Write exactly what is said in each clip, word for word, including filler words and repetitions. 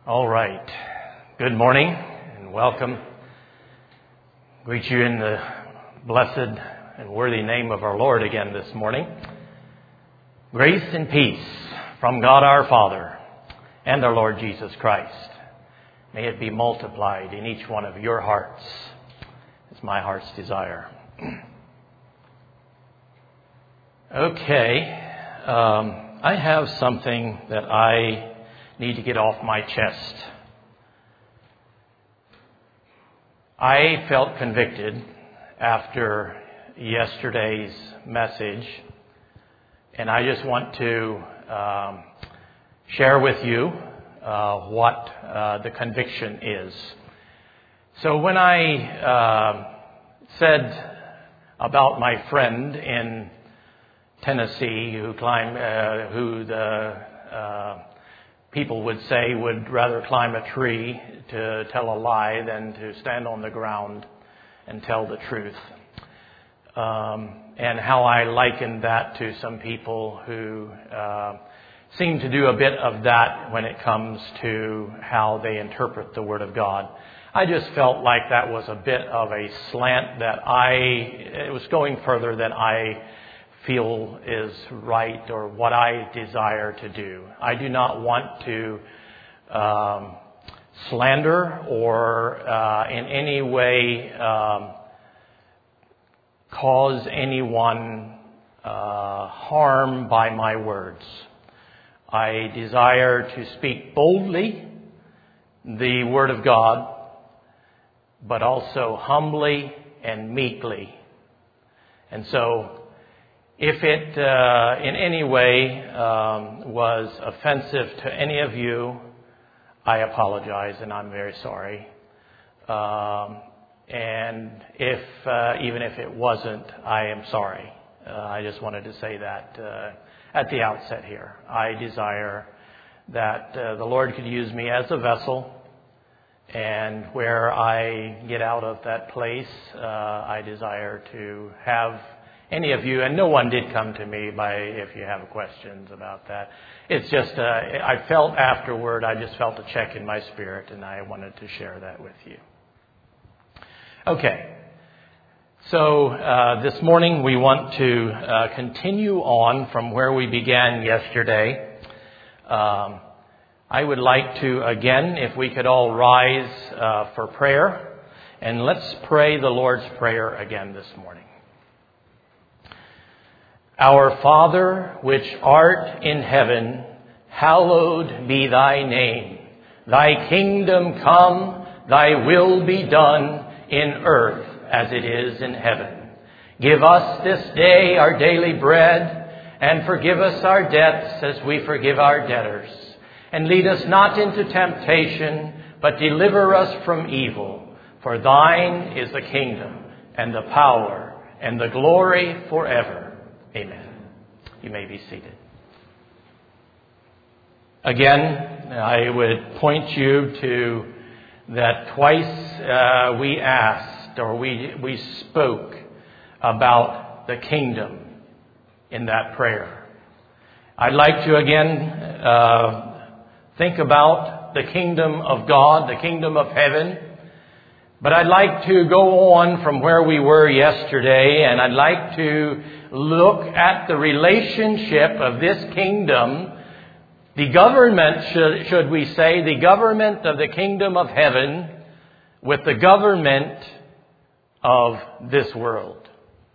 All right. Good morning and welcome. Greet you in the blessed and worthy name of our Lord again this morning. Grace and peace from God our Father and our Lord Jesus Christ. May it be multiplied in each one of your hearts. It's my heart's desire. Okay. Um, I have something that I need to get off my chest. I felt convicted after yesterday's message, and I just want to um, share with you uh, what uh, the conviction is. So when I uh, said about my friend in Tennessee who climbed, uh, who the uh, people would say would rather climb a tree to tell a lie than to stand on the ground and tell the truth. Um, and how I likened that to some people who uh, seem to do a bit of that when it comes to how they interpret the Word of God. I just felt like that was a bit of a slant that I, it was going further than I feel is right or what I desire to do. I do not want to um, slander or uh, in any way um, cause anyone uh, harm by my words. I desire to speak boldly the Word of God, but also humbly and meekly. And so if it uh, in any way um, was offensive to any of you, I apologize and I'm very sorry. Um, and if uh, even if it wasn't, I am sorry. Uh, I just wanted to say that uh, at the outset here. I desire that uh, the Lord could use me as a vessel, and where I get out of that place, uh, I desire to have any of you, and no one did come to me by if you have questions about that. It's just, uh, I felt afterward, I just felt a check in my spirit, and I wanted to share that with you. Okay. So uh, this morning we want to uh, continue on from where we began yesterday. Um, I would like to, again, if we could all rise uh, for prayer, and let's pray the Lord's Prayer again this morning. Our Father, which art in heaven, hallowed be thy name. Thy kingdom come, thy will be done in earth as it is in heaven. Give us this day our daily bread, and forgive us our debts as we forgive our debtors. And lead us not into temptation, but deliver us from evil. For thine is the kingdom, and the power, and the glory forever. Amen. You may be seated. Again, I would point you to that twice uh, we asked or we we spoke about the kingdom in that prayer. I'd like to again uh, think about the kingdom of God, the kingdom of heaven. But I'd like to go on from where we were yesterday, and I'd like to look at the relationship of this kingdom, the government, should, should we say, the government of the kingdom of heaven with the government of this world.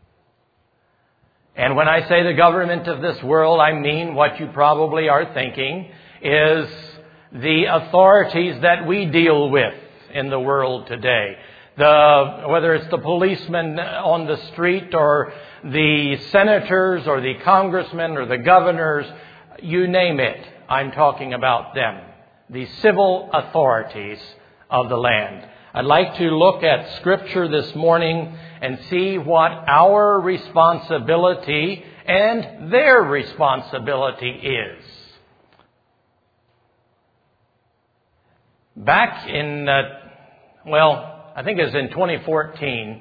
And when I say the government of this world, I mean what you probably are thinking is the authorities that we deal with in the world today. The, whether it's the policemen on the street or the senators or the congressmen or the governors, you name it, I'm talking about them. The civil authorities of the land. I'd like to look at Scripture this morning and see what our responsibility and their responsibility is. Back in, uh, well, I think it was in twenty fourteen,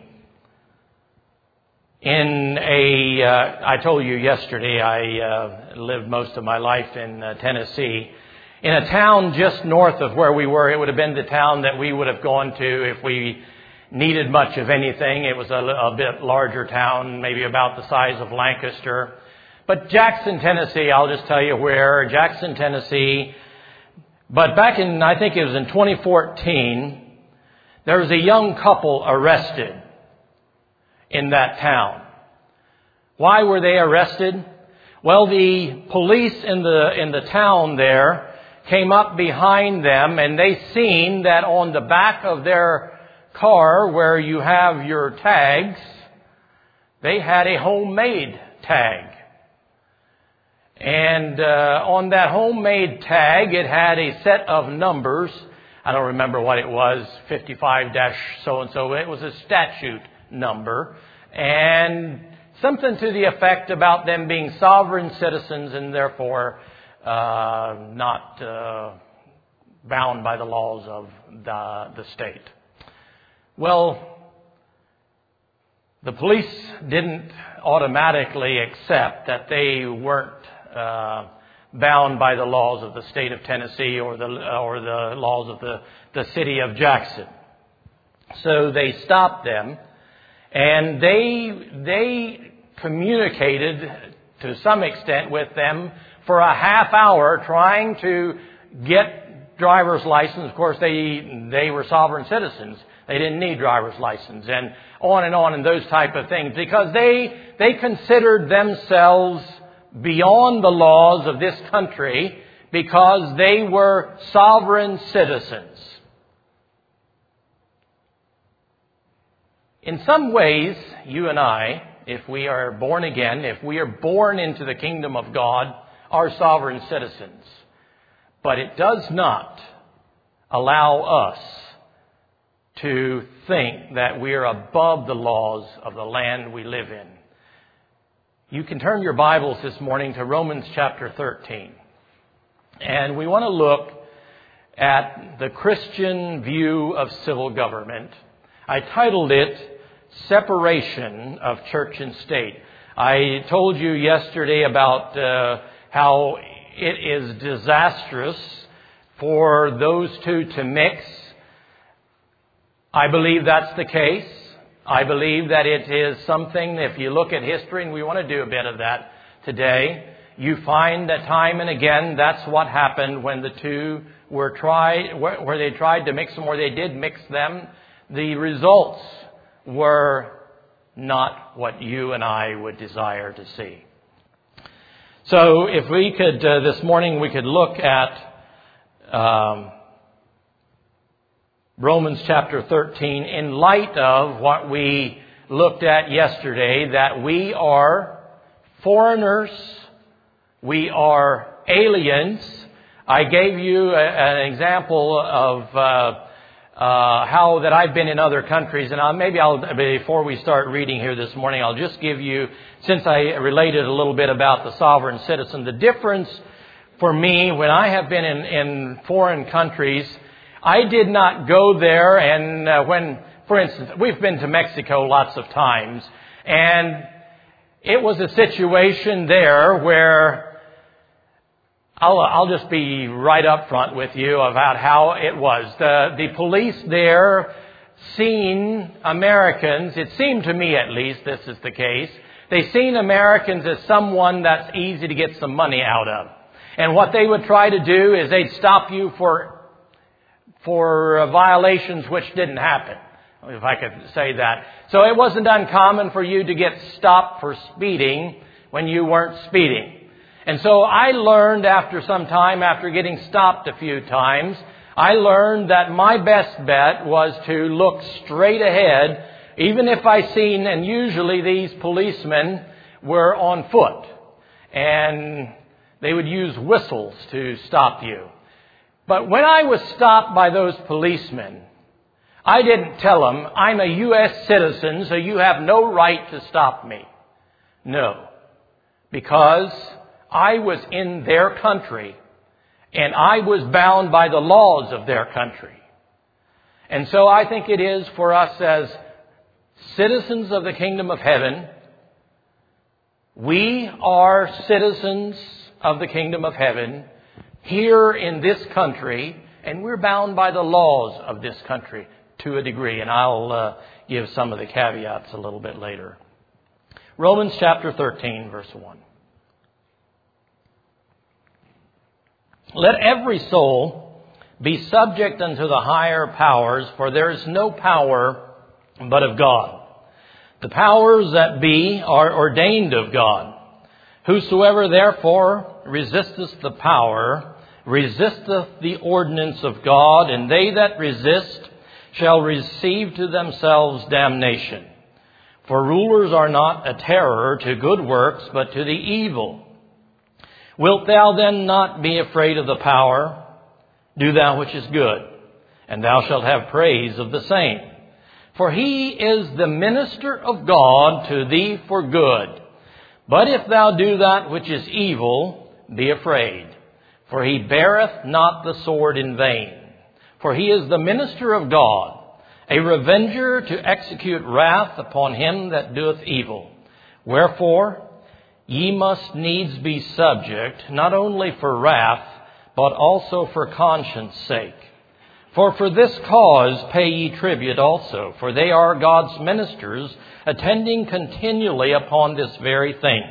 in a, uh, I told you yesterday I uh, lived most of my life in uh, Tennessee, in a town just north of where we were. It would have been the town that we would have gone to if we needed much of anything. It was a, a bit larger town, maybe about the size of Lancaster. But Jackson, Tennessee, I'll just tell you where. Jackson, Tennessee. But back in, I think it was in twenty fourteen, there was a young couple arrested in that town. Why were they arrested? Well, the police in the in the town there came up behind them, and they seen that on the back of their car where you have your tags, they had a homemade tag. And uh, on that homemade tag, it had a set of numbers. I don't remember what it was, fifty-five dash so-and-so. It was a statute number. And something to the effect about them being sovereign citizens and therefore uh, not uh, bound by the laws of the, the state. Well, the police didn't automatically accept that they weren't uh, bound by the laws of the state of Tennessee or the or the laws of the, the city of Jackson. So they stopped them, and they they communicated to some extent with them for a half hour, trying to get driver's license. Of course, they they were sovereign citizens. They didn't need driver's license, and on and on and those type of things, because they they considered themselves beyond the laws of this country because they were sovereign citizens. In some ways, you and I, if we are born again, if we are born into the kingdom of God, are sovereign citizens. But it does not allow us to think that we are above the laws of the land we live in. You can turn your Bibles this morning to Romans chapter thirteen. And we want to look at the Christian view of civil government. I titled it Separation of Church and State. I told you yesterday about uh, how it is disastrous for those two to mix. I believe that's the case. I believe that it is something, if you look at history, and we want to do a bit of that today, you find that time and again that's what happened when the two were tried, where they tried to mix them, or they did mix them. The results were not what you and I would desire to see. So if we could, uh, this morning we could look at um, Romans chapter thirteen in light of what we looked at yesterday, that we are foreigners, we are aliens. I gave you a, an example of uh, uh, how that I've been in other countries, and I'll, maybe I'll, before we start reading here this morning, I'll just give you, since I related a little bit about the sovereign citizen, the difference for me when I have been in, in foreign countries. I did not go there, and uh, when, for instance, we've been to Mexico lots of times, and it was a situation there where I'll, I'll just be right up front with you about how it was. The, the police there seen Americans, it seemed to me at least this is the case, they seen Americans as someone that's easy to get some money out of. And what they would try to do is they'd stop you for for violations which didn't happen, if I could say that. So it wasn't uncommon for you to get stopped for speeding when you weren't speeding. And so I learned after some time, after getting stopped a few times, I learned that my best bet was to look straight ahead, even if I seen, and usually these policemen were on foot, and they would use whistles to stop you. But when I was stopped by those policemen, I didn't tell them, I'm a U S citizen, so you have no right to stop me. No. Because I was in their country, and I was bound by the laws of their country. And so I think it is for us as citizens of the kingdom of heaven, we are citizens of the kingdom of heaven, here in this country, and we're bound by the laws of this country to a degree, and I'll uh, give some of the caveats a little bit later. Romans chapter thirteen, verse one. Let every soul be subject unto the higher powers, for there is no power but of God. The powers that be are ordained of God. Whosoever therefore resisteth the power, resisteth the ordinance of God, and they that resist shall receive to themselves damnation. For rulers are not a terror to good works, but to the evil. Wilt thou then not be afraid of the power? Do thou which is good, and thou shalt have praise of the same. For he is the minister of God to thee for good. But if thou do that which is evil, be afraid. For he beareth not the sword in vain. For he is the minister of God, a revenger to execute wrath upon him that doeth evil. Wherefore, ye must needs be subject, not only for wrath, but also for conscience sake. For for this cause pay ye tribute also, for they are God's ministers, attending continually upon this very thing.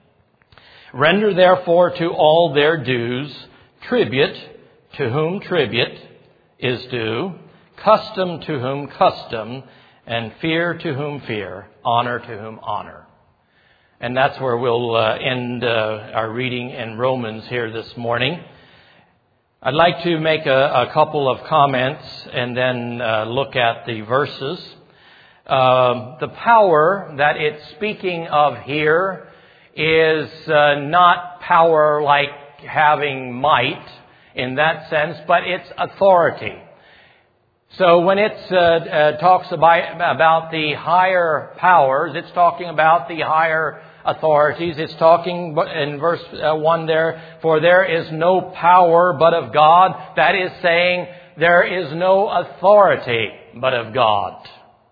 Render therefore to all their dues, tribute to whom tribute is due, custom to whom custom, and fear to whom fear, honor to whom honor. And that's where we'll uh, end uh, our reading in Romans here this morning. I'd like to make a, a couple of comments and then uh, look at the verses. Uh, the power that it's speaking of here is uh, not power like having might in that sense, but it's authority. So when it uh, uh, talks about, about the higher powers, it's talking about the higher authorities. It's talking in verse one there, for there is no power but of God. That is saying there is no authority but of God.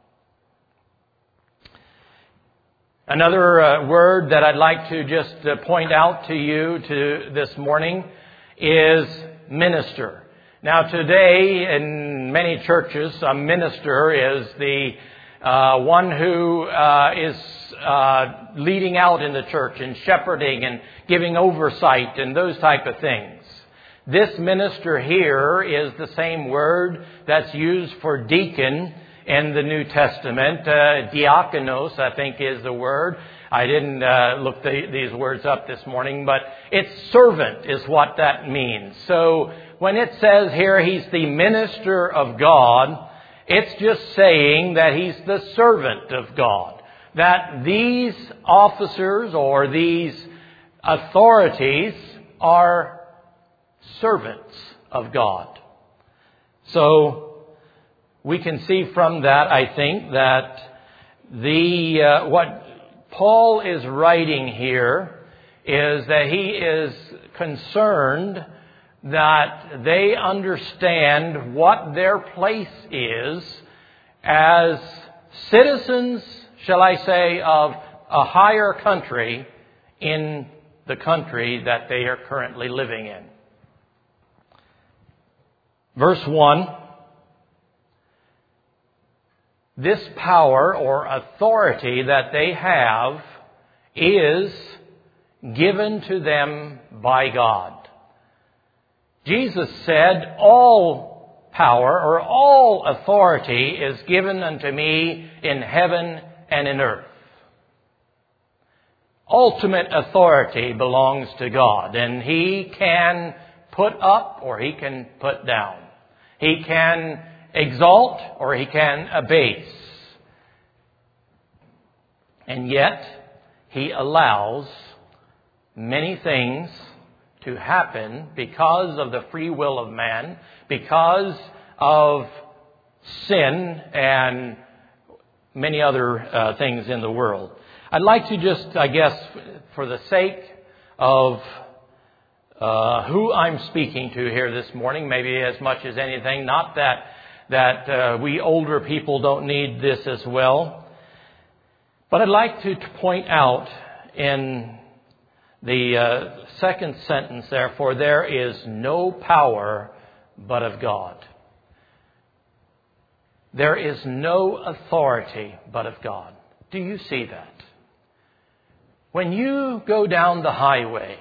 Another uh, word that I'd like to just uh, point out to you to this morning is minister. Now today in many churches, a minister is the uh, one who uh, is uh, leading out in the church and shepherding and giving oversight and those type of things. This minister here is the same word that's used for deacon in the New Testament. Uh, diakonos, I think, is the word. I didn't uh, look the, these words up this morning, but it's servant is what that means. So when it says here he's the minister of God, it's just saying that he's the servant of God. That these officers or these authorities are servants of God. So we can see from that, I think, that the uh, what Paul is writing here is that he is concerned that they understand what their place is as citizens, shall I say, of a higher country in the country that they are currently living in. Verse one, this power or authority that they have is given to them by God. Jesus said, all power or all authority is given unto me in heaven and in earth. Ultimate authority belongs to God, and He can put up or He can put down. He can exalt or He can abase. And yet, He allows many things to happen because of the free will of man, because of sin and many other uh, things in the world. I'd like to just, I guess, for the sake of uh, who I'm speaking to here this morning, maybe as much as anything, not that that uh, we older people don't need this as well, but I'd like to point out in The uh, second sentence there, for there is no power but of God. There is no authority but of God. Do you see that? When you go down the highway,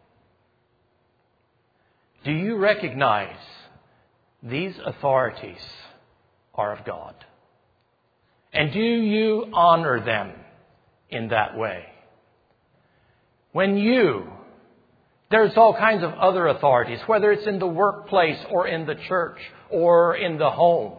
do you recognize these authorities are of God? And do you honor them in that way? When you, there's all kinds of other authorities, whether it's in the workplace or in the church or in the home.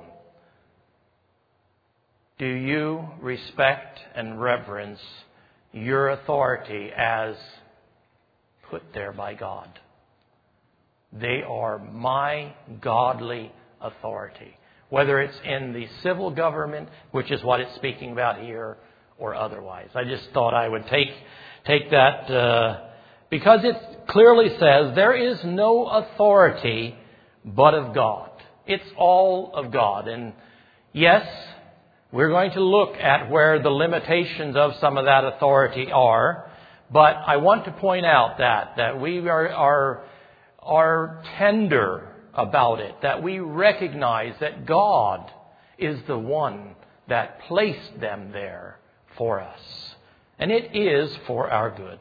Do you respect and reverence your authority as put there by God? They are my godly authority, whether it's in the civil government, which is what it's speaking about here, or otherwise. I just thought I would take take that uh, because it clearly says there is no authority but of God. It's all of God. And yes, we're going to look at where the limitations of some of that authority are, but I want to point out that that we are are, are tender about it, that we recognize that God is the one that placed them there for us. And it is for our good.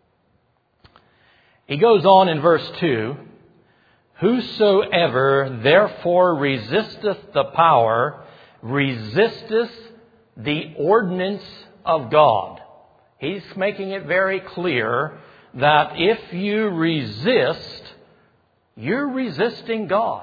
He goes on in verse two, whosoever therefore resisteth the power, resisteth the ordinance of God. He's making it very clear that if you resist, you're resisting God.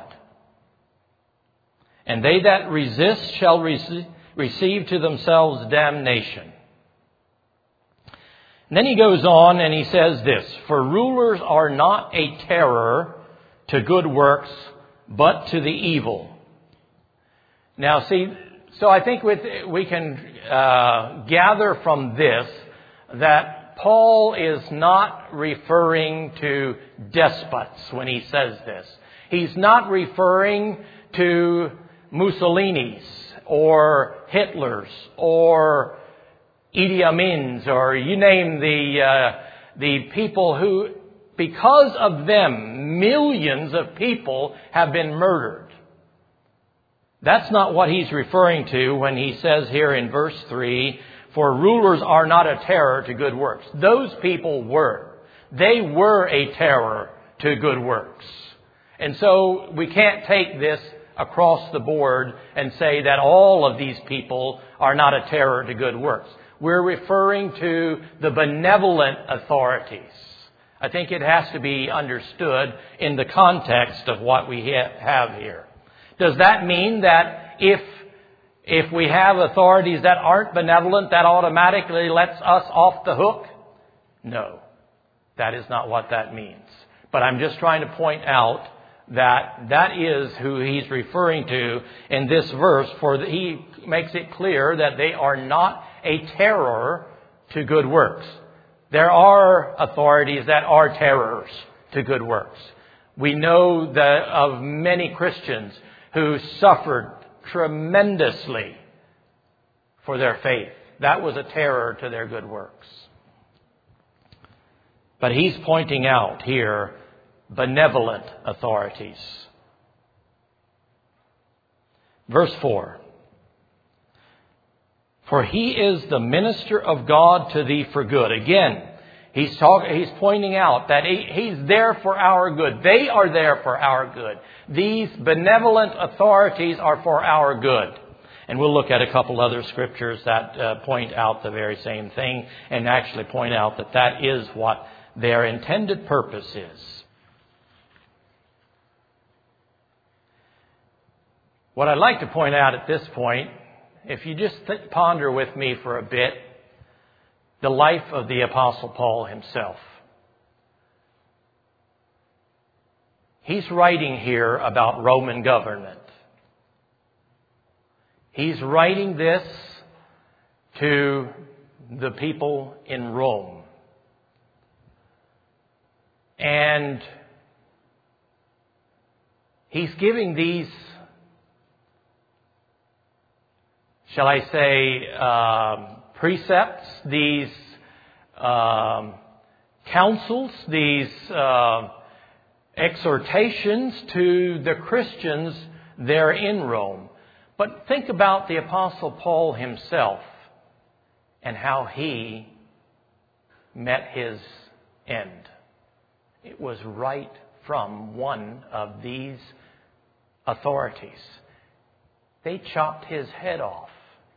And they that resist shall rec- receive to themselves damnation. And then he goes on and he says this, for rulers are not a terror to good works, but to the evil. Now see, so I think with, we can uh, gather from this that Paul is not referring to despots when he says this. He's not referring to Mussolini's or Hitler's or Idi Amin's, or you name the uh, the people who, because of them, millions of people have been murdered. That's not what he's referring to when he says here in verse three, for rulers are not a terror to good works. Those people were. They were a terror to good works. And so we can't take this across the board and say that all of these people are not a terror to good works. We're referring to the benevolent authorities. I think it has to be understood in the context of what we ha- have here. Does that mean that if if we have authorities that aren't benevolent, that automatically lets us off the hook? No, that is not what that means. But I'm just trying to point out that that is who he's referring to in this verse, for he makes it clear that they are not a terror to good works. There are authorities that are terrors to good works. We know that of many Christians who suffered tremendously for their faith. That was a terror to their good works. But he's pointing out here benevolent authorities. Verse four. For he is the minister of God to thee for good. Again, he's talking, he's pointing out that he, he's there for our good. They are there for our good. These benevolent authorities are for our good. And we'll look at a couple other scriptures that uh, point out the very same thing and actually point out that that is what their intended purpose is. What I'd like to point out at this point, if you just th- ponder with me for a bit, the life of the Apostle Paul himself. He's writing here about Roman government. He's writing this to the people in Rome. And he's giving these, shall I say, um, precepts, these um, counsels, these uh, exhortations to the Christians there in Rome. But think about the Apostle Paul himself and how he met his end. It was right from one of these authorities. They chopped his head off.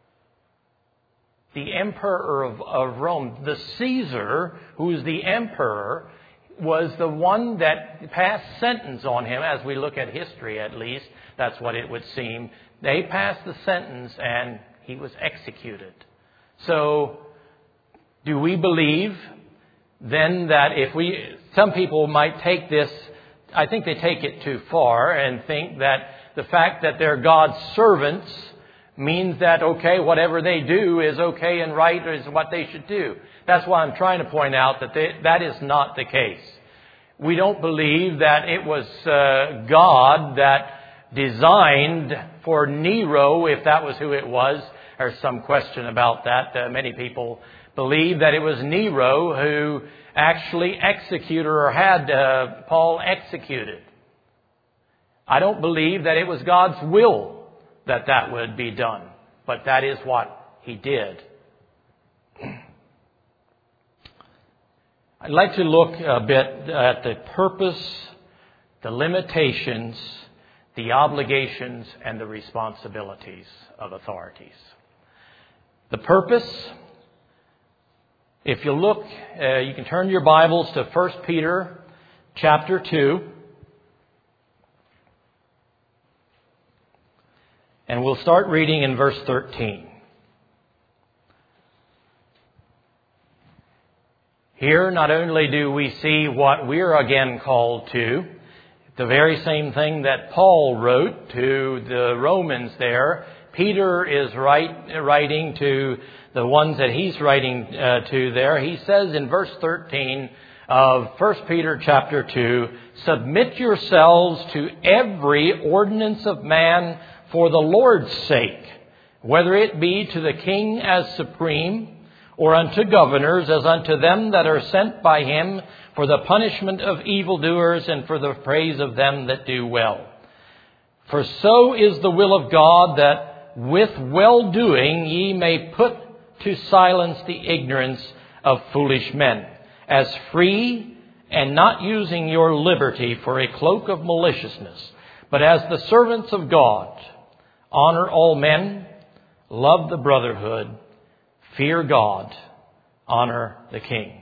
The emperor of, of Rome, the Caesar, who is the emperor, was the one that passed sentence on him. As we look at history, at least, that's what it would seem. They passed the sentence and he was executed. So, do we believe then that if we, some people might take this, I think they take it too far and think that the fact that they're God's servants means that, okay, whatever they do is okay and right, is what they should do. That's why I'm trying to point out that they, that is not the case. We don't believe that it was uh, God that designed for Nero, if that was who it was. There's some question about that. Uh, many people believe that it was Nero who actually executed or had uh, Paul executed. I don't believe that it was God's will that that would be done, but that is what he did. I'd like to look a bit at the purpose, the limitations, the obligations, and the responsibilities of authorities. The purpose, if you look, uh, you can turn your Bibles to First Peter chapter two. And we'll start reading in verse thirteen. Here, not only do we see what we're again called to, the very same thing that Paul wrote to the Romans there, Peter is write, writing to the ones that he's writing uh, to there. He says in verse thirteen of First Peter chapter two, "Submit yourselves to every ordinance of man for the Lord's sake, whether it be to the king as supreme, or unto governors as unto them that are sent by him, for the punishment of evildoers and for the praise of them that do well. For so is the will of God, that with well-doing ye may put to silence the ignorance of foolish men, as free and not using your liberty for a cloak of maliciousness, but as the servants of God. Honor all men, love the brotherhood, fear God, honor the king."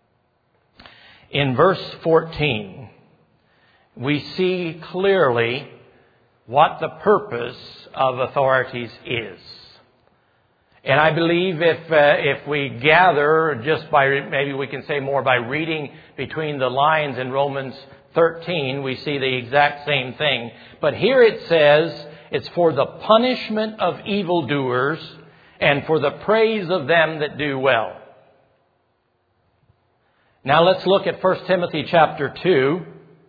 In verse fourteen, we see clearly what the purpose of authorities is. And I believe if uh, if we gather just by, maybe we can say more by reading between the lines in Romans thirteen, we see the exact same thing. But here it says, it's for the punishment of evildoers and for the praise of them that do well. Now let's look at First Timothy chapter two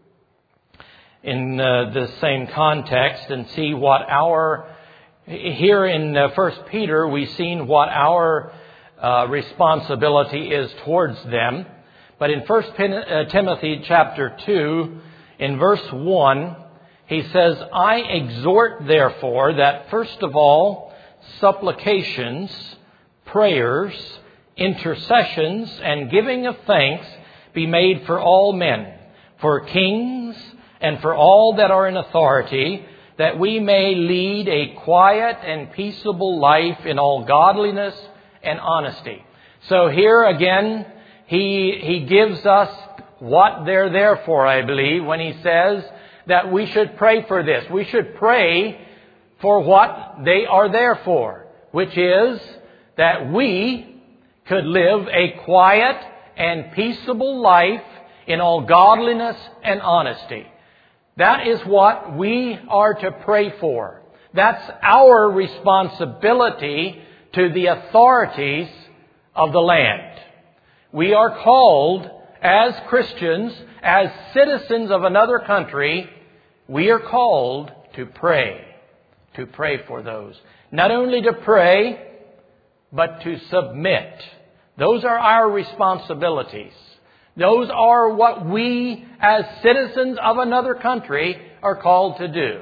in uh, the same context and see what our, here in uh, First Peter, we've seen what our uh, responsibility is towards them. But in First Timothy chapter two, in verse one, he says, "I exhort therefore that first of all supplications, prayers, intercessions, and giving of thanks be made for all men, for kings, and for all that are in authority, that we may lead a quiet and peaceable life in all godliness and honesty." So here again, he, he gives us what they're there for, I believe, when he says that we should pray for this. We should pray for what they are there for, which is that we could live a quiet and peaceable life in all godliness and honesty. That is what we are to pray for. That's our responsibility to the authorities of the land. We are called as Christians, as citizens of another country, we are called to pray, to pray for those. Not only to pray, but to submit. Those are our responsibilities. Those are what we as citizens of another country are called to do.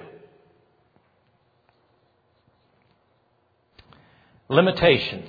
Limitations.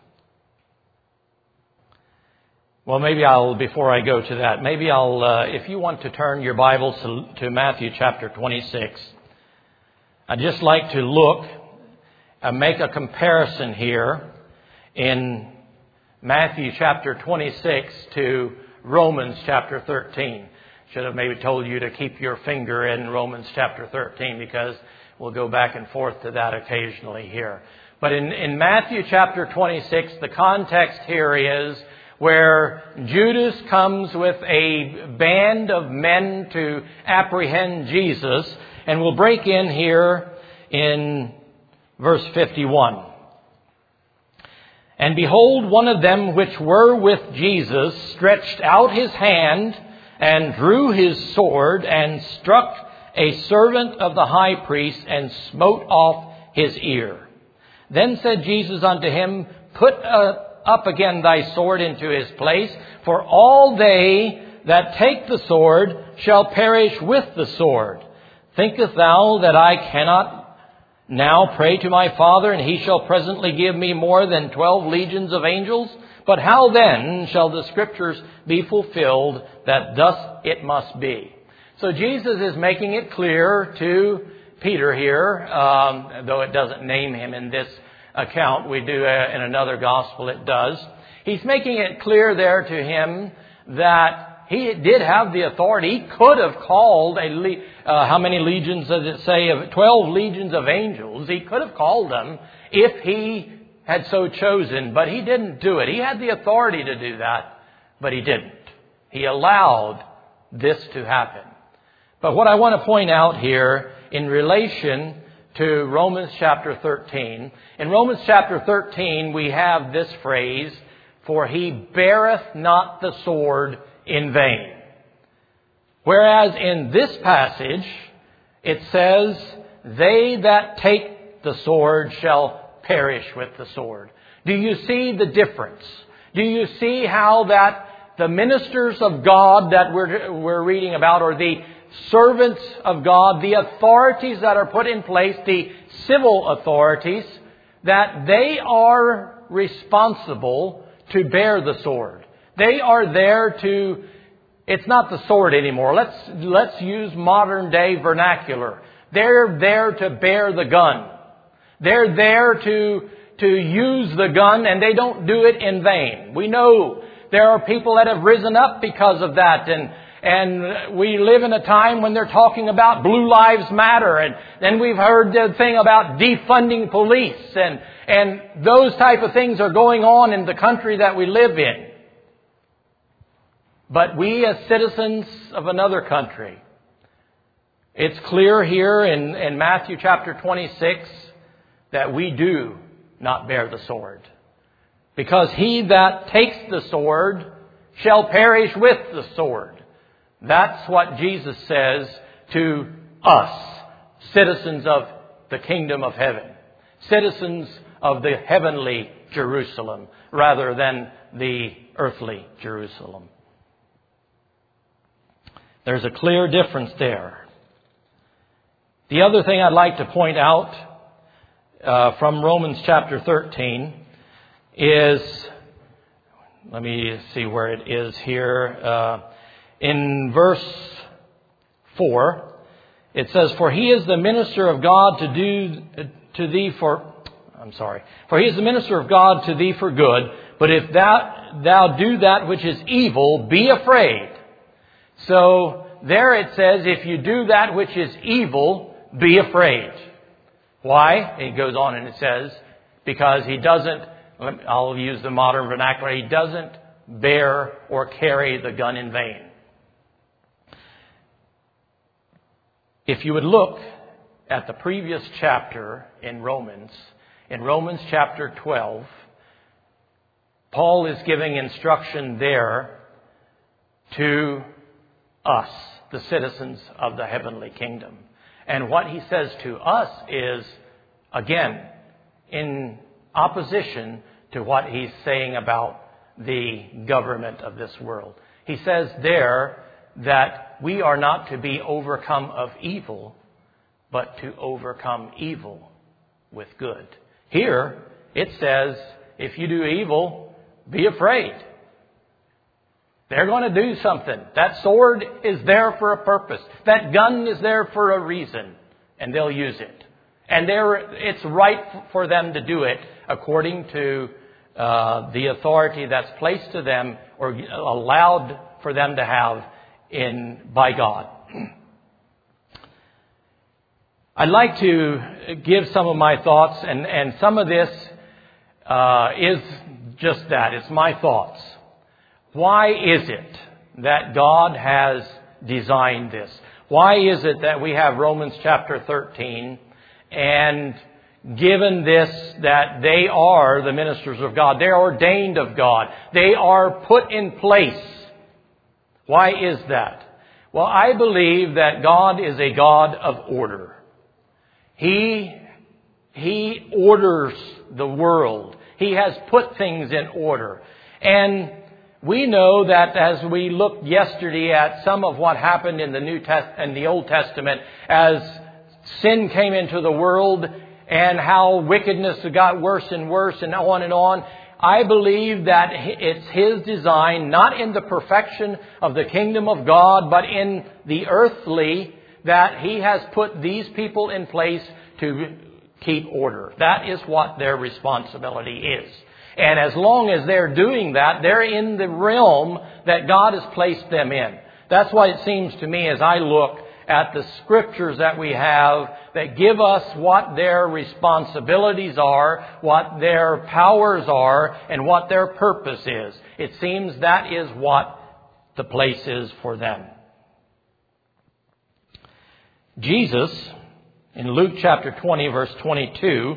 Well, maybe I'll, before I go to that, maybe I'll, uh, if you want to turn your Bibles to, to Matthew chapter twenty-six, I'd just like to look and make a comparison here in Matthew chapter twenty-six to Romans chapter thirteen. Should have maybe told you to keep your finger in Romans chapter thirteen, because we'll go back and forth to that occasionally here. But in, in Matthew chapter twenty-six, the context here is where Judas comes with a band of men to apprehend Jesus. And we'll break in here in verse fifty-one. And behold, one of them which were with Jesus stretched out his hand and drew his sword and struck a servant of the high priest and smote off his ear. Then said Jesus unto him, Put uh, up again thy sword into his place, for all they that take the sword shall perish with the sword. Thinkest thou that I cannot now pray to my Father, and he shall presently give me more than twelve legions of angels? But how then shall the Scriptures be fulfilled that thus it must be? So Jesus is making it clear to Peter here, um, though it doesn't name him in this account. We do uh, in another gospel it does. He's making it clear there to him that he did have the authority. He could have called a le- uh, how many legions does it say? Of twelve legions of angels. He could have called them if he had so chosen, but he didn't do it. He had the authority to do that, but he didn't. He allowed this to happen. But what I want to point out here in relation to Romans chapter thirteen. In Romans chapter thirteen, we have this phrase, For he beareth not the sword in vain. Whereas in this passage, it says, They that take the sword shall perish with the sword. Do you see the difference? Do you see how that the ministers of God that we're, we're reading about, or the servants of God, the authorities that are put in place, the civil authorities, that they are responsible to bear the sword. They are there to, it's not the sword anymore. Let's, let's use modern day vernacular. They're there to bear the gun. They're there to, to use the gun, and they don't do it in vain. We know there are people that have risen up because of that, and And we live in a time when they're talking about Blue Lives Matter. And then we've heard the thing about defunding police. And, and those type of things are going on in the country that we live in. But we as citizens of another country, it's clear here in, in Matthew chapter twenty-six that we do not bear the sword. Because he that takes the sword shall perish with the sword. That's what Jesus says to us, citizens of the kingdom of heaven, citizens of the heavenly Jerusalem, rather than the earthly Jerusalem. There's a clear difference there. The other thing I'd like to point out uh, from Romans chapter thirteen is, let me see where it is here. Uh, In verse four, it says, For he is the minister of God to do to thee for, I'm sorry, for he is the minister of God to thee for good, but if thou, thou do that which is evil, be afraid. So there it says, if you do that which is evil, be afraid. Why? It goes on and it says, because he doesn't, I'll use the modern vernacular, he doesn't bear or carry the gun in vain. If you would look at the previous chapter in Romans, in Romans chapter twelve, Paul is giving instruction there to us, the citizens of the heavenly kingdom. And what he says to us is, again, in opposition to what he's saying about the government of this world. He says there that we are not to be overcome of evil, but to overcome evil with good. Here, it says, if you do evil, be afraid. They're going to do something. That sword is there for a purpose. That gun is there for a reason. And they'll use it. And it's right for them to do it according to uh, the authority that's placed to them or allowed for them to have in by God. I'd like to give some of my thoughts, and, and some of this uh, is just that. It's my thoughts. Why is it that God has designed this? Why is it that we have Romans chapter thirteen and given this that they are the ministers of God? They're ordained of God. They are put in place. Why is that? Well, I believe that God is a God of order. He, He orders the world. He has put things in order. And we know that as we looked yesterday at some of what happened in the New Test in the Old Testament, as sin came into the world and how wickedness got worse and worse and on and on, I believe that it's His design, not in the perfection of the kingdom of God, but in the earthly, that He has put these people in place to keep order. That is what their responsibility is. And as long as they're doing that, they're in the realm that God has placed them in. That's why it seems to me as I look at the scriptures that we have that give us what their responsibilities are, what their powers are, and what their purpose is. It seems that is what the place is for them. Jesus, in Luke chapter twenty, verse twenty-two,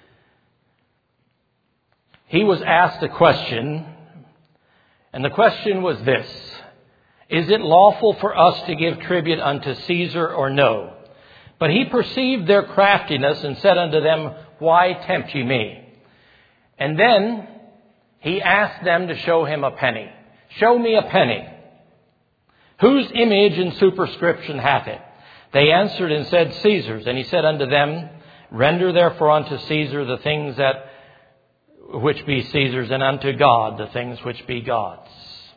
He was asked a question, and the question was this: is it lawful for us to give tribute unto Caesar or no? But He perceived their craftiness and said unto them, why tempt ye me? And then He asked them to show Him a penny. Show me a penny. Whose image and superscription hath it? They answered and said, Caesar's. And He said unto them, render therefore unto Caesar the things that which be Caesar's, and unto God the things which be God's.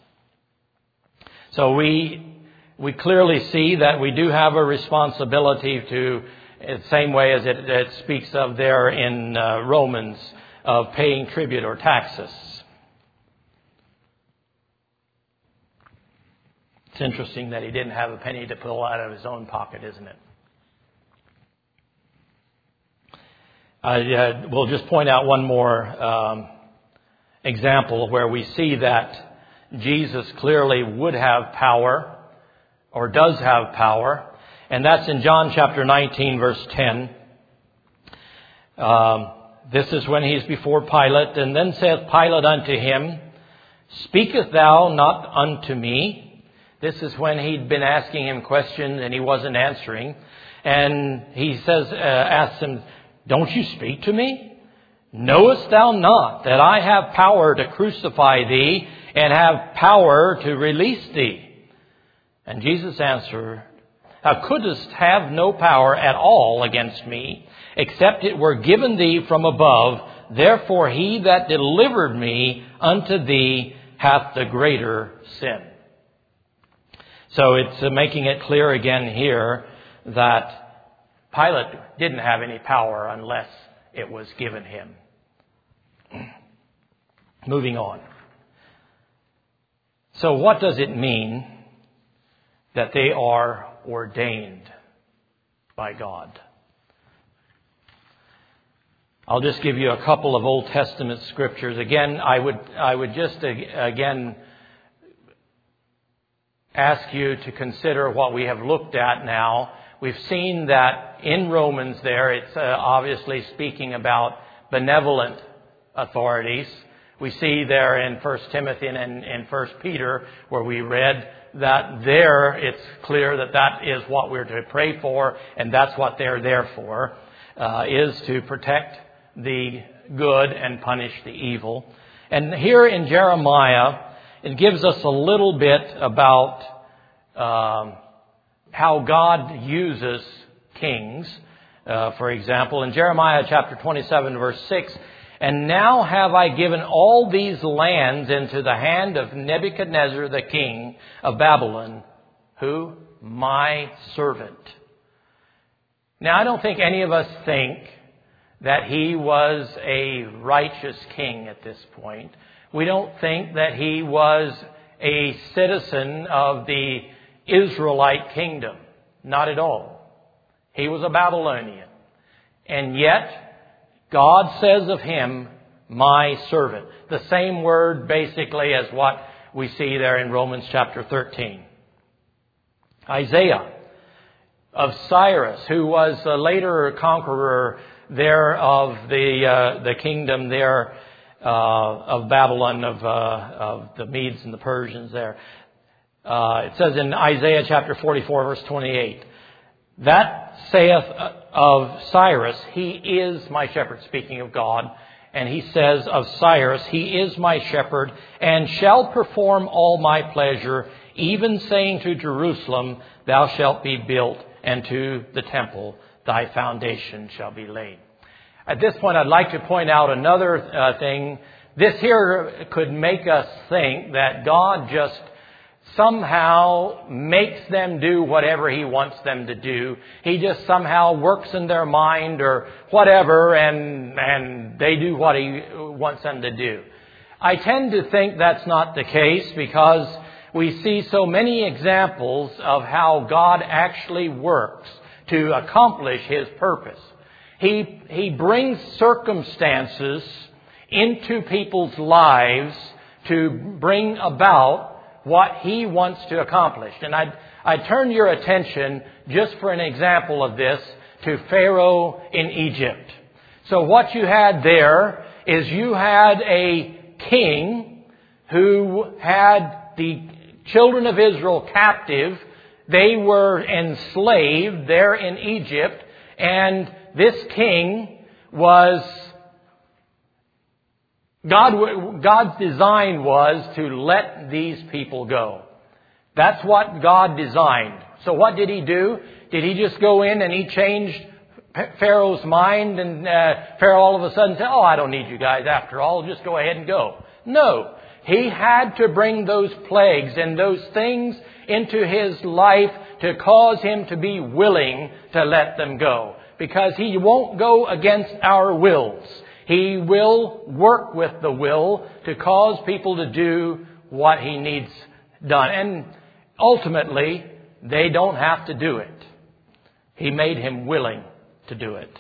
So we we clearly see that we do have a responsibility to, the same way as it, it speaks of there in uh, Romans, of paying tribute or taxes. It's interesting that he didn't have a penny to pull out of his own pocket, isn't it? I uh, will just point out one more um, example where we see that Jesus clearly would have power, or does have power, and that's in John chapter nineteen, verse ten. Um, this is when he's before Pilate, and then saith Pilate unto him, speakest thou not unto me? This is when he'd been asking him questions and he wasn't answering, and he says, uh, asks him, don't you speak to me? Knowest thou not that I have power to crucify thee and have power to release thee? And Jesus answered, thou couldst have no power at all against me, except it were given thee from above. Therefore he that delivered me unto thee hath the greater sin. So it's making it clear again here that Pilate didn't have any power unless it was given him. Moving on. So what does it mean that they are ordained by God? I'll just give you a couple of Old Testament scriptures. Again, I would I would just again ask you to consider what we have looked at now. We've seen that in Romans there, it's uh, obviously speaking about benevolent authorities. We see there in First Timothy and in First Peter where we read that there it's clear that that is what we're to pray for, and that's what they're there for, uh, is to protect the good and punish the evil. And here in Jeremiah, it gives us a little bit about um, how God uses kings. Uh, for example, in Jeremiah chapter twenty-seven, verse six, "And now have I given all these lands into the hand of Nebuchadnezzar the king of Babylon," who? "My servant." Now, I don't think any of us think that he was a righteous king at this point. We don't think that he was a citizen of the Israelite kingdom. Not at all. He was a Babylonian. And yet, God says of him, "my servant." The same word basically as what we see there in Romans chapter thirteen. Isaiah of Cyrus, who was a later conqueror there of the uh, the kingdom there uh, of Babylon, of, uh, of the Medes and the Persians there. Uh, it says in Isaiah chapter forty-four, verse twenty-eight, "That saith of Cyrus, he is my shepherd," speaking of God. And he says of Cyrus, "He is my shepherd, and shall perform all my pleasure, even saying to Jerusalem, thou shalt be built, and to the temple, thy foundation shall be laid." At this point, I'd like to point out another uh, thing. This here could make us think that God just somehow makes them do whatever he wants them to do. He just somehow works in their mind or whatever, and and they do what he wants them to do. I tend to think that's not the case, because we see so many examples of how God actually works to accomplish his purpose. He, he brings circumstances into people's lives to bring about what he wants to accomplish. And I I turn your attention, just for an example of this, to Pharaoh in Egypt. So what you had there is you had a king who had the children of Israel captive. They were enslaved there in Egypt, and this king was, God, God's design was to let these people go. That's what God designed. So what did he do? Did he just go in and he changed Pharaoh's mind, and uh, Pharaoh all of a sudden said, "Oh, I don't need you guys after all, just go ahead and go"? No. He had to bring those plagues and those things into his life to cause him to be willing to let them go. Because he won't go against our wills. He will work with the will to cause people to do what he needs done. And ultimately, they don't have to do it. He made him willing to do it.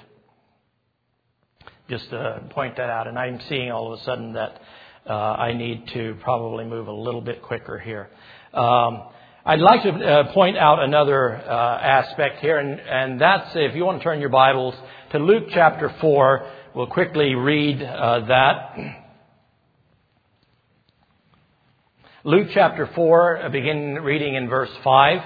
Just to point that out. And I'm seeing all of a sudden that uh, I need to probably move a little bit quicker here. Um, I'd like to uh, point out another uh, aspect here, and, and that's, if you want to turn your Bibles to Luke chapter four, we'll quickly read uh, that. Luke chapter four, begin reading in verse five.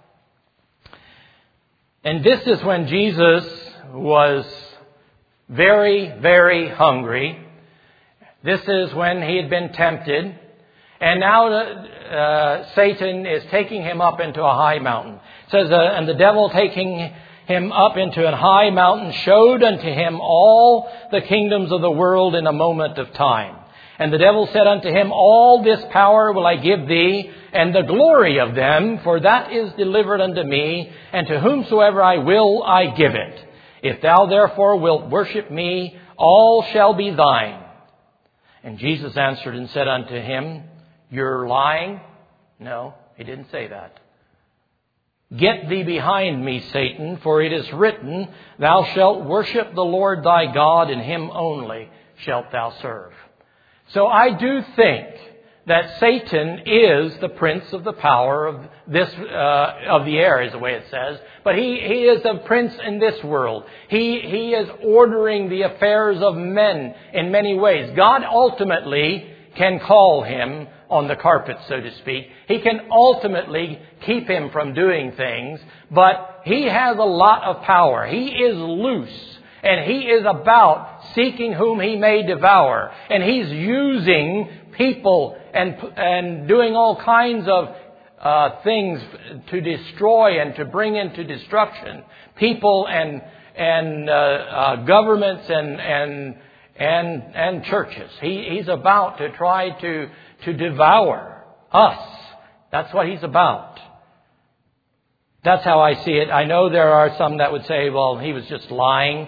"And this is when Jesus was very, very hungry. This is when he had been tempted. And now uh, Satan is taking him up into a high mountain." It says, uh, "And the devil taking him up into a high mountain showed unto him all the kingdoms of the world in a moment of time. And the devil said unto him, All this power will I give thee, and the glory of them, for that is delivered unto me, and to whomsoever I will I give it. If thou therefore wilt worship me, all shall be thine. And Jesus answered and said unto him, You're lying?" No, he didn't say that. "Get thee behind me, Satan, for it is written, Thou shalt worship the Lord thy God, and him only shalt thou serve." So I do think that Satan is the prince of the power of this uh, of the air, is the way it says. But he, he is a prince in this world. He, he is ordering the affairs of men in many ways. God ultimately can call him on the carpet, so to speak. He can ultimately keep him from doing things, but he has a lot of power. He is loose, and he is about seeking whom he may devour. And he's using people and and doing all kinds of uh, things to destroy and to bring into destruction people and and uh, uh, governments and and and and churches. He, he's about to try to to devour us. That's what he's about. That's how I see it. I know there are some that would say, well, he was just lying.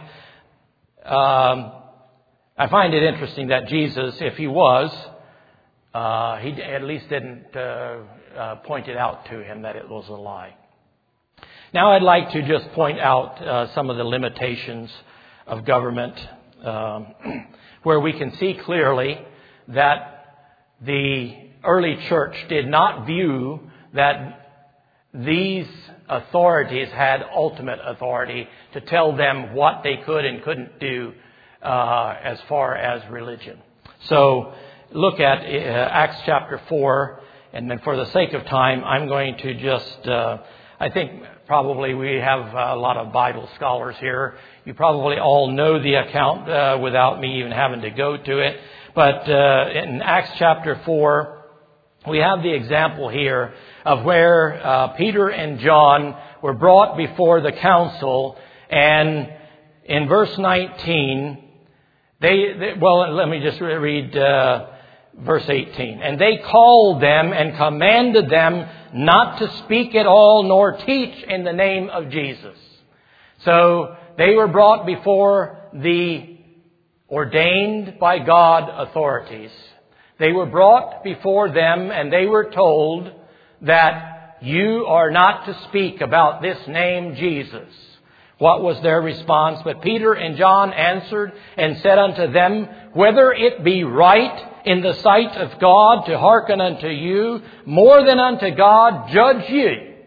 Um, I find it interesting that Jesus, if he was, uh, he at least didn't uh, uh, point it out to him that it was a lie. Now I'd like to just point out uh, some of the limitations of government, um, where we can see clearly that the early church did not view that these authorities had ultimate authority to tell them what they could and couldn't do uh, as far as religion. So look at uh, Acts chapter four, and then for the sake of time, I'm going to just, uh, I think probably we have a lot of Bible scholars here. You probably all know the account uh, without me even having to go to it. But uh, in Acts chapter four, we have the example here of where uh, Peter and John were brought before the council, and in verse nineteen, they, they well, let me just read uh, verse eighteen. And they called them and commanded them not to speak at all nor teach in the name of Jesus. So they were brought before the ordained by God authorities. They were brought before them and they were told that you are not to speak about this name Jesus. What was their response? But Peter and John answered and said unto them, whether it be right in the sight of God to hearken unto you more than unto God, judge ye.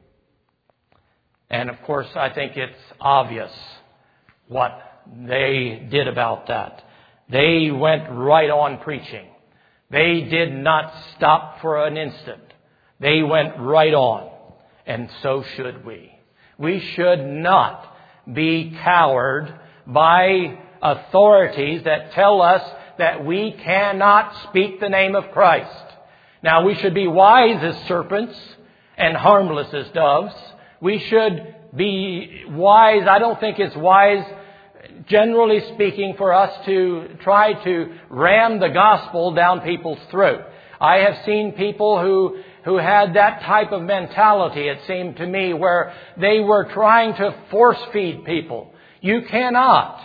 And of course, I think it's obvious what they did about that. They went right on preaching. They did not stop for an instant. They went right on. And so should we. We should not be cowered by authorities that tell us that we cannot speak the name of Christ. Now, we should be wise as serpents and harmless as doves. We should be wise. I don't think it's wise, generally speaking, for us to try to ram the gospel down people's throat. I have seen people who who had that type of mentality, it seemed to me, where they were trying to force feed people. You cannot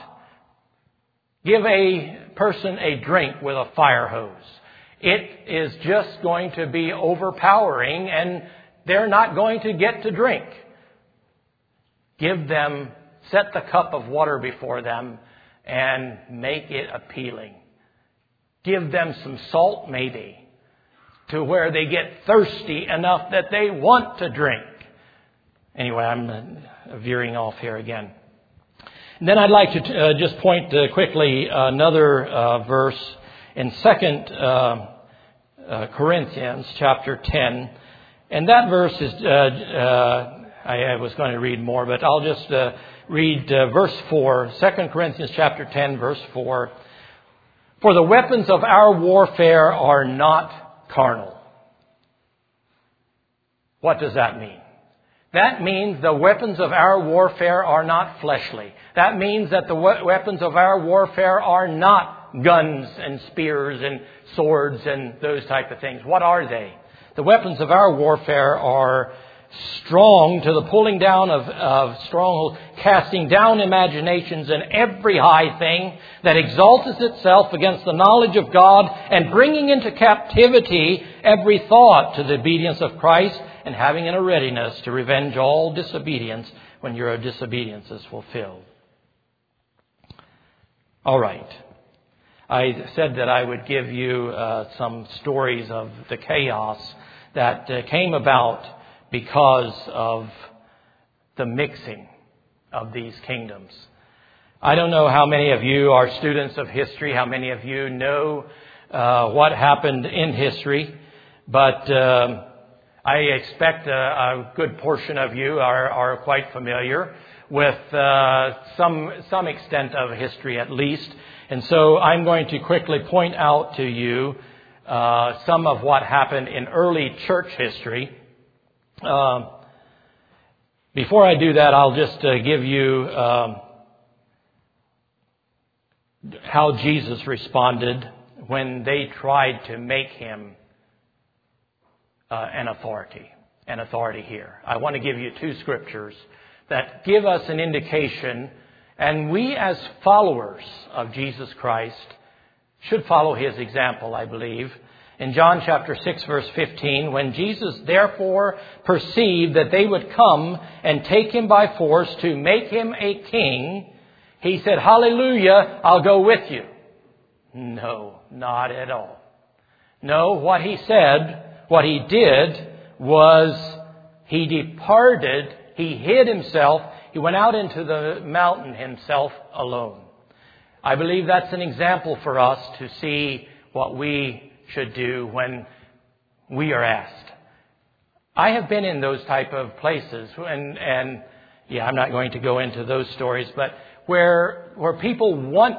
give a person a drink with a fire hose. It is just going to be overpowering and they're not going to get to drink. Give them, set the cup of water before them and make it appealing. Give them some salt maybe, to where they get thirsty enough that they want to drink. Anyway, I'm veering off here again. And then I'd like to uh, just point uh, quickly another uh, verse in Second uh, uh, Corinthians chapter ten. And that verse is, uh, uh, I, I was going to read more, but I'll just uh, read uh, verse four. Second Corinthians chapter ten, verse four. For the weapons of our warfare are not carnal. What does that mean? That means the weapons of our warfare are not fleshly. That means that the weapons of our warfare are not guns and spears and swords and those type of things. What are they? The weapons of our warfare are strong to the pulling down of, of strongholds, casting down imaginations and every high thing that exalteth itself against the knowledge of God, and bringing into captivity every thought to the obedience of Christ, and having in a readiness to revenge all disobedience when your disobedience is fulfilled. All right. I said that I would give you uh, some stories of the chaos that uh, came about because of the mixing of these kingdoms. I don't know how many of you are students of history, how many of you know uh, what happened in history, but um, I expect a, a good portion of you are, are quite familiar with uh, some some extent of history at least. And so I'm going to quickly point out to you uh, some of what happened in early church history. Um, before I do that, I'll just uh, give you um, how Jesus responded when they tried to make him uh, an authority, an authority here. I want to give you two scriptures that give us an indication, and we as followers of Jesus Christ should follow his example, I believe. In John chapter six, verse fifteen, when Jesus therefore perceived that they would come and take him by force to make him a king, he said, "Hallelujah, I'll go with you." No, not at all. No, what he said, what he did was he departed, he hid himself, he went out into the mountain himself alone. I believe that's an example for us to see what we should do when we are asked. I have been in those type of places, and, and yeah, I'm not going to go into those stories, but where where people want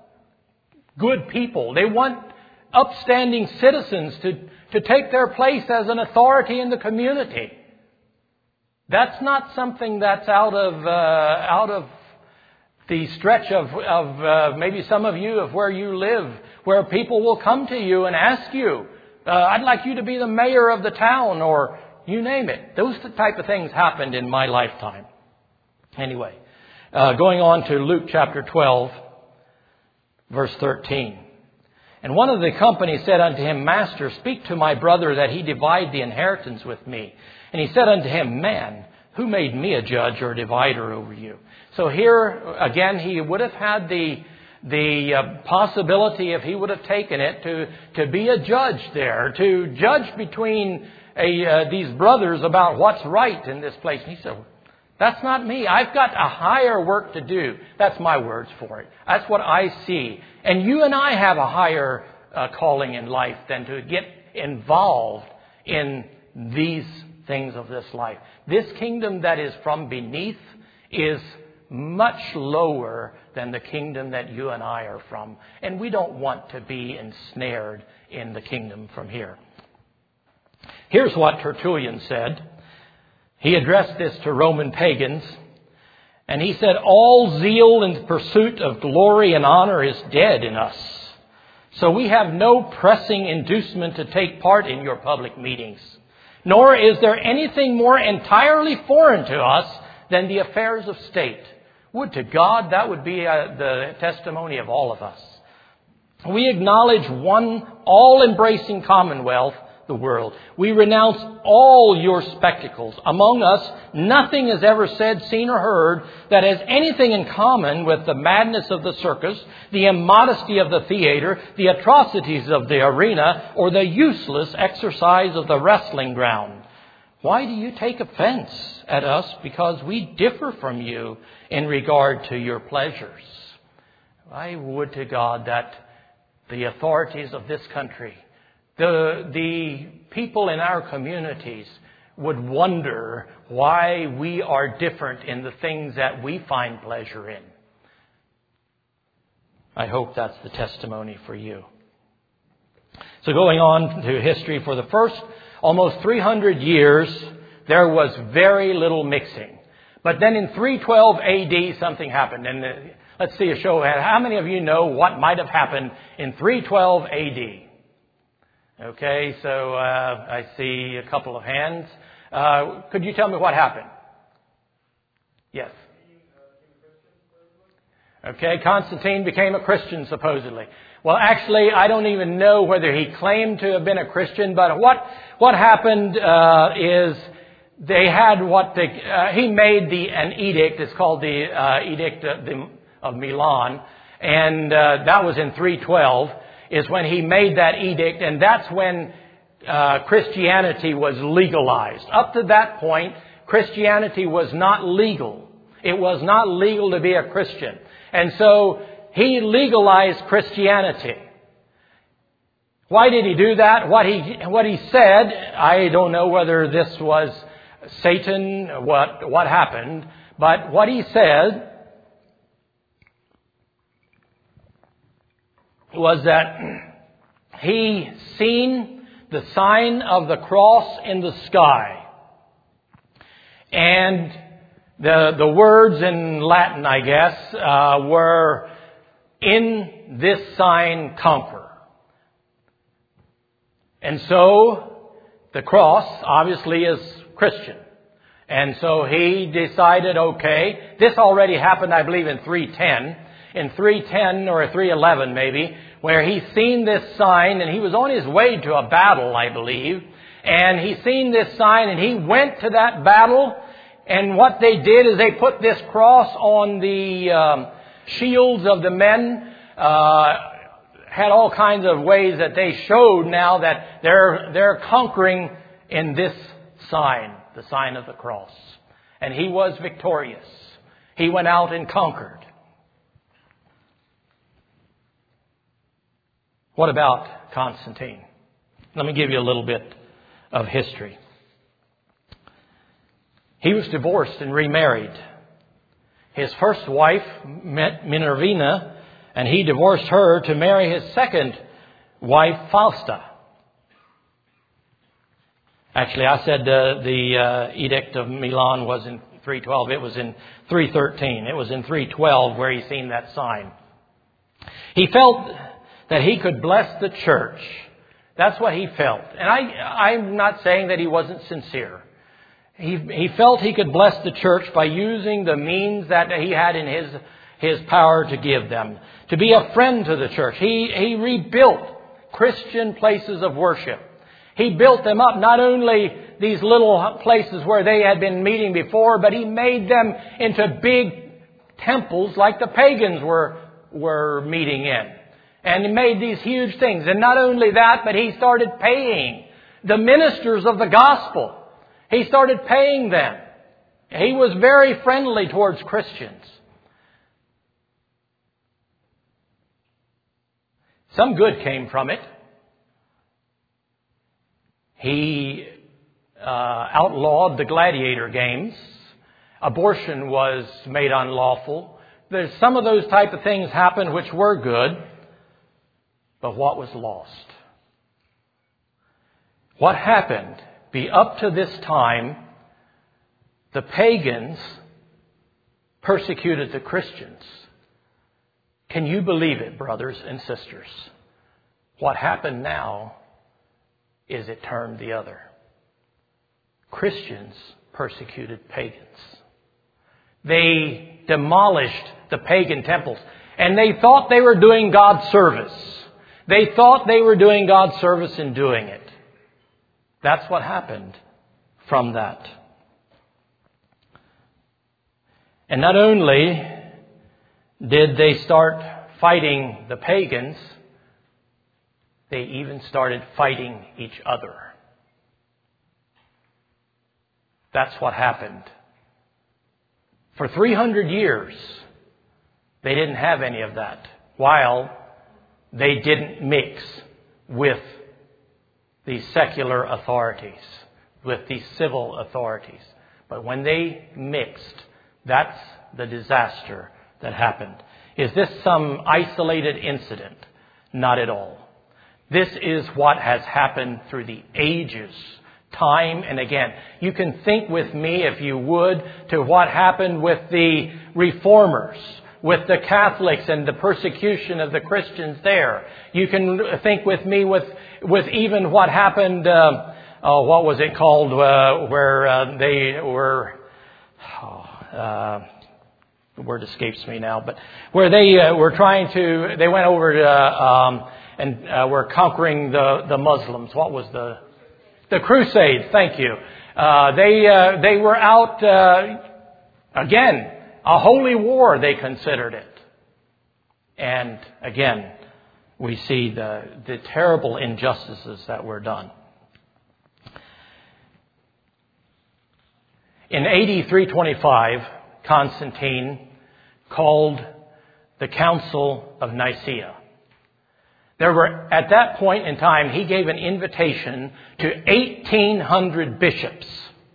good people, they want upstanding citizens to, to take their place as an authority in the community. That's not something that's out of uh, out of the stretch of, of uh, maybe some of you of where you live, where people will come to you and ask you, uh, I'd like you to be the mayor of the town, or you name it. Those type of things happened in my lifetime. Anyway, uh, going on to Luke chapter twelve, verse thirteen. And one of the company said unto him, Master, speak to my brother that he divide the inheritance with me. And he said unto him, Man, who made me a judge or a divider over you? So here, again, he would have had the the uh, possibility, if he would have taken it, to, to be a judge there, to judge between a, uh, these brothers about what's right in this place. And he said, that's not me. I've got a higher work to do. That's my words for it. That's what I see. And you and I have a higher uh, calling in life than to get involved in these things of this life. This kingdom that is from beneath is much lower than the kingdom that you and I are from. And we don't want to be ensnared in the kingdom from here. Here's what Tertullian said. He addressed this to Roman pagans. And he said, all zeal in pursuit of glory and honor is dead in us. So we have no pressing inducement to take part in your public meetings. Nor is there anything more entirely foreign to us than the affairs of state. Would to God that would be uh, the testimony of all of us. We acknowledge one all-embracing commonwealth, the world. We renounce all your spectacles. Among us, nothing is ever said, seen, or heard that has anything in common with the madness of the circus, the immodesty of the theater, the atrocities of the arena, or the useless exercise of the wrestling ground. Why do you take offense at us because we differ from you in regard to your pleasures? I would to God that the authorities of this country, the, the people in our communities would wonder why we are different in the things that we find pleasure in. I hope that's the testimony for you. So going on to history, for the first almost three hundred years, there was very little mixing. But then in three twelve A D, something happened. And uh, let's see a show of hands. How many of you know what might have happened in three twelve A D? Okay, so uh, I see a couple of hands. Uh, could you tell me what happened? Yes. Okay, Constantine became a Christian, supposedly. Well, actually, I don't even know whether he claimed to have been a Christian, but what what happened uh, is they had what they, uh, he made the an edict. It's called the uh, Edict of, the, of Milan, and uh, that was in three twelve. Is when he made that edict, and that's when uh, Christianity was legalized. Up to that point, Christianity was not legal. It was not legal to be a Christian. And so he legalized Christianity. Why did he do that? What he what he said, I don't know whether this was Satan, what what happened, but what he said was that he seen the sign of the cross in the sky. And the, the words in Latin, I guess, uh, were, "In this sign conquer." And so the cross obviously is Christian. And so he decided, okay, this already happened, I believe, in three ten. In three ten or three eleven maybe, where he seen this sign, and he was on his way to a battle, I believe. And he seen this sign, and he went to that battle. And what they did is they put this cross on the um, shields of the men. Uh, had all kinds of ways that they showed now that they're they're conquering in this sign, the sign of the cross. And he was victorious. He went out and conquered. What about Constantine? Let me give you a little bit of history. He was divorced and remarried. His first wife met Minervina, and he divorced her to marry his second wife, Fausta. Actually, I said uh, the uh, Edict of Milan was in three twelve. It was in three thirteen. It was in three twelve where he seen that sign. He felt that he could bless the church. That's what he felt. And I, I'm not saying that he wasn't sincere. He, he felt he could bless the church by using the means that he had in his, his power to give them. To be a friend to the church. He, he rebuilt Christian places of worship. He built them up, not only these little places where they had been meeting before, but he made them into big temples like the pagans were, were meeting in. And he made these huge things. And not only that, but he started paying the ministers of the gospel. He started paying them. He was very friendly towards Christians. Some good came from it. He uh, outlawed the gladiator games. Abortion was made unlawful. There's some of those type of things happened which were good. But what was lost? What happened? Be up to this time, the pagans persecuted the Christians. Can you believe it, brothers and sisters? What happened now is it turned the other. Christians persecuted pagans. They demolished the pagan temples, and they thought they were doing God's service. They thought they were doing God's service in doing it. That's what happened from that. And not only did they start fighting the pagans, they even started fighting each other. That's what happened. For three hundred years, they didn't have any of that, while they didn't mix with these secular authorities, with these civil authorities. But when they mixed, that's the disaster that happened. Is this some isolated incident? Not at all. This is what has happened through the ages, time and again. You can think with me, if you would, to what happened with the reformers, with the Catholics and the persecution of the Christians there. You can think with me with with even what happened, uh, oh, what was it called, uh, where uh, they were, oh, uh, the word escapes me now, but where they uh, were trying to, they went over to, uh, um, and uh, were conquering the, the Muslims. What was the, the Crusades, thank you. Uh, they, uh, they were out, uh, again, a holy war, they considered it. And again, we see the, the terrible injustices that were done. In A D three twenty-five, Constantine called the Council of Nicaea. There were, at that point in time, he gave an invitation to eighteen hundred bishops.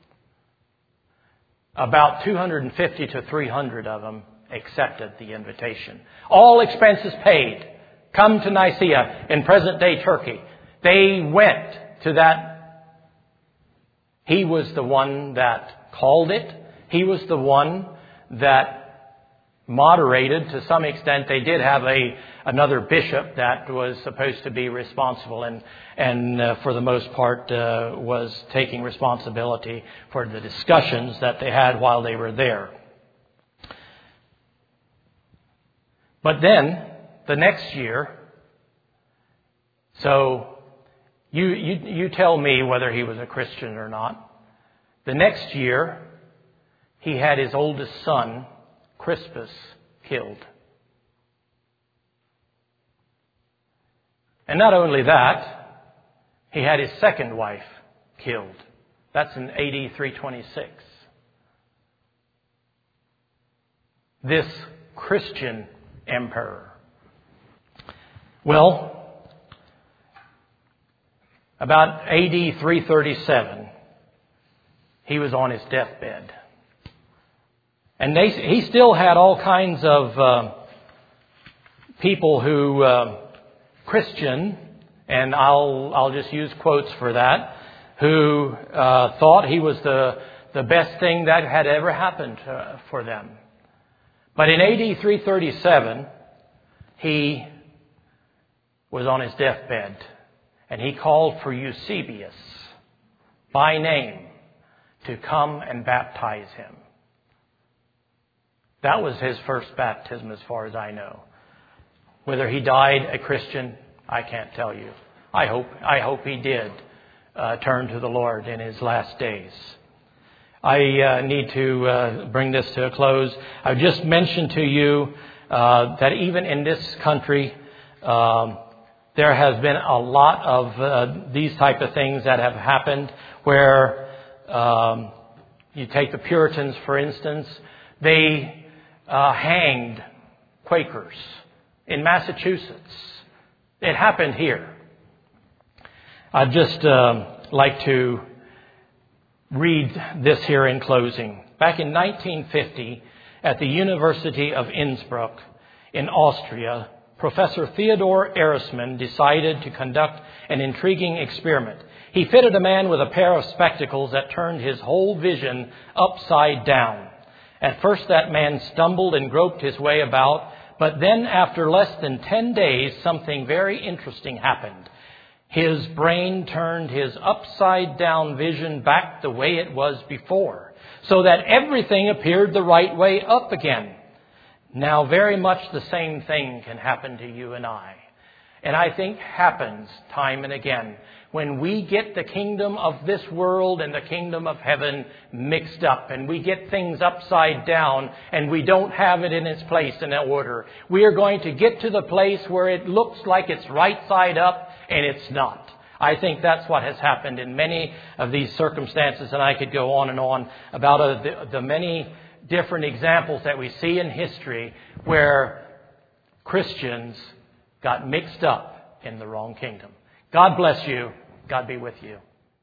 About two hundred fifty to three hundred of them accepted the invitation. All expenses paid come to Nicaea in present-day Turkey. They went to that. He was the one that called it. He was the one that moderated to some extent. They did have a another bishop that was supposed to be responsible and and uh, for the most part uh, was taking responsibility for the discussions that they had while they were there. But then the next year, so you you you tell me whether he was a Christian or not. The next year, he had his oldest son, Crispus, killed. And not only that, he had his second wife killed. That's in A D three twenty-six. This Christian emperor. Well, about A D three thirty-seven, he was on his deathbed. And they, he still had all kinds of uh, people who, uh, Christian, and I'll I'll just use quotes for that, who uh, thought he was the the best thing that had ever happened uh, for them. But in A D three thirty-seven, he was on his deathbed, and he called for Eusebius by name to come and baptize him. That was his first baptism as far as I know. Whether he died a Christian, I can't tell you. I hope I hope he did uh, turn to the Lord in his last days. I uh, need to uh, bring this to a close. I've just mentioned to you uh, that even in this country, um, there has been a lot of uh, these type of things that have happened where um, you take the Puritans, for instance. They uh, hanged Quakers in Massachusetts. It happened here. I'd just uh, like to read this here in closing. Back in nineteen fifty, at the University of Innsbruck in Austria, Professor Theodor Erisman decided to conduct an intriguing experiment. He fitted a man with a pair of spectacles that turned his whole vision upside down. At first that man stumbled and groped his way about, but then after less than ten days, something very interesting happened. His brain turned his upside-down vision back the way it was before, so that everything appeared the right way up again. Now, very much the same thing can happen to you and I. And I think happens time and again when we get the kingdom of this world and the kingdom of heaven mixed up, and we get things upside down and we don't have it in its place in order. We are going to get to the place where it looks like it's right side up and it's not. I think that's what has happened in many of these circumstances, and I could go on and on about uh, the, the many different examples that we see in history where Christians got mixed up in the wrong kingdom. God bless you. God be with you.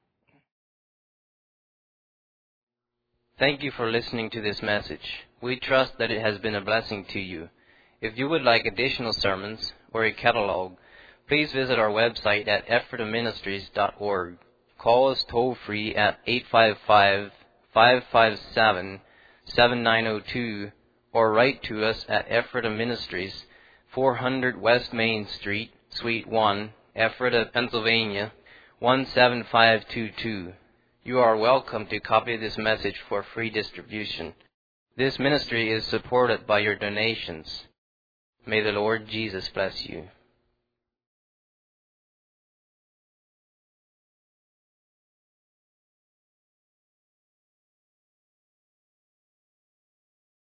Thank you for listening to this message. We trust that it has been a blessing to you. If you would like additional sermons or a catalog, please visit our website at ephrata ministries dot org. Call us toll-free at eight five five, five five seven, seven nine zero two or write to us at Ephrata Ministries, four hundred West Main Street, Suite one, Ephrata, Pennsylvania, one seven five two two. You are welcome to copy this message for free distribution. This ministry is supported by your donations. May the Lord Jesus bless you.